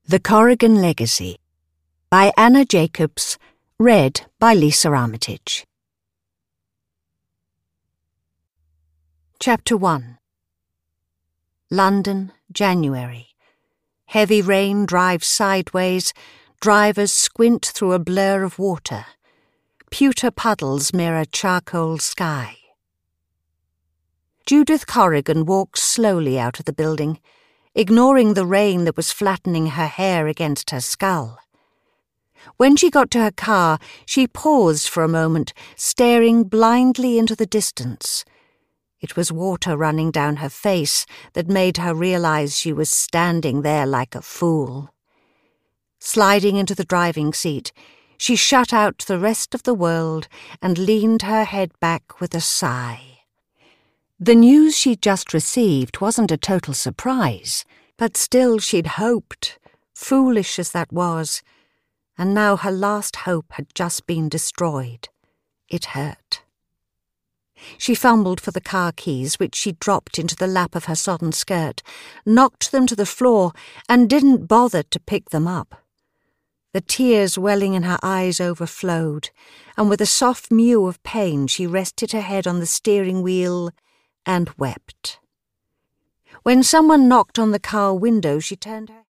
The Corrigan Legacy by Anna Jacobs, read by Lisa Armitage. Chapter 1. London, January. Heavy rain drives sideways, drivers squint through a blur of water. Pewter puddles mirror charcoal sky. Judith Corrigan walks slowly out of the building, ignoring the rain that was flattening her hair against her skull. When she got to her car, she paused for a moment, staring blindly into the distance. It was water running down her face that made her realize she was standing there like a fool. Sliding into the driving seat, she shut out the rest of the world and leaned her head back with a sigh. The news she'd just received wasn't a total surprise, but still she'd hoped, foolish as that was, and now her last hope had just been destroyed. It hurt. She fumbled for the car keys, which she dropped into the lap of her sodden skirt, knocked them to the floor, and didn't bother to pick them up. The tears welling in her eyes overflowed, and with a soft mew of pain she rested her head on the steering wheel and wept. When someone knocked on the car window, she turned her